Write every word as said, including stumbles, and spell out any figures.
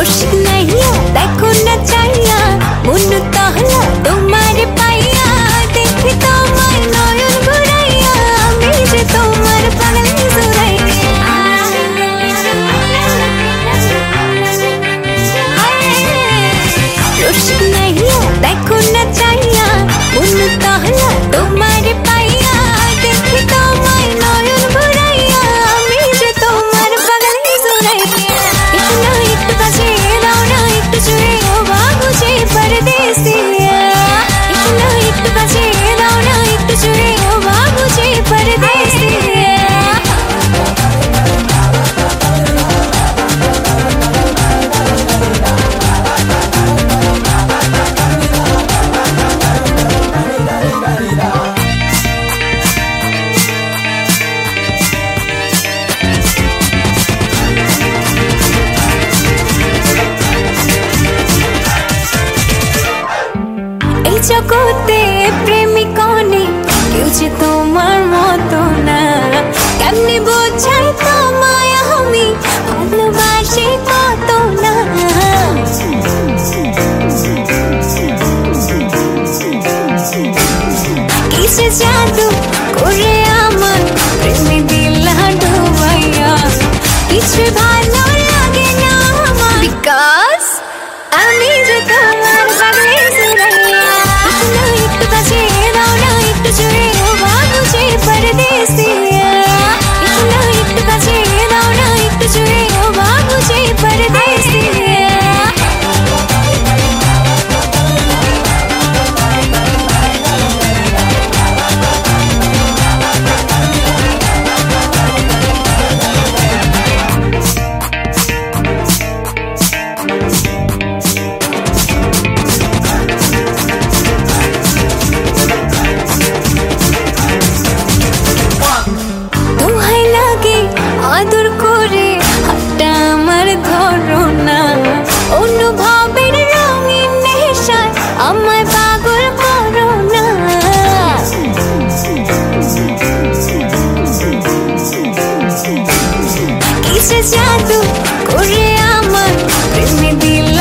রসিক নাইয়া দেখো না চাইয়া মন তাহলা তোমার পাইয়া দেখি তোমার নয়ন ঘুরাইয়া আমি যে তোমার পাগল জুড়াইয়া রসিক নাইয়া দেখো না চাইয়া মন তাহলা তোমার পাইয়া দেখি তোমার নয়ন ঘুরাইয়া আমি যে তোমার পাগল জুড়াইয়া इतना एक बजे दाना एक जुए ओ बाबूजी परदेसिया इतना एक बजे दाना एक जुए ओ बाबूजी परदेसिया জগতে প্রেমিকনে কেউ যে তোমার মতো না কেমনি বোঝাই তোমায় আমি ভালোবাসি কত না কিসে জাদু করে আমার প্রেমে দিলা ডুবাইয়া কিছু ভালো লাগে না আমার বিকজ আমি যে তোমার পাগলে জুড়াইয়া परदेसिया इतना एक बजे दाना एक जुए ओ बाबूजी परदेसिया আদর করে হাতটা আমার ধরো না অনুভবের রঙিন নেশায় আমায় পাগল করো না কিসে জাদু করে আমার প্রেমে দিল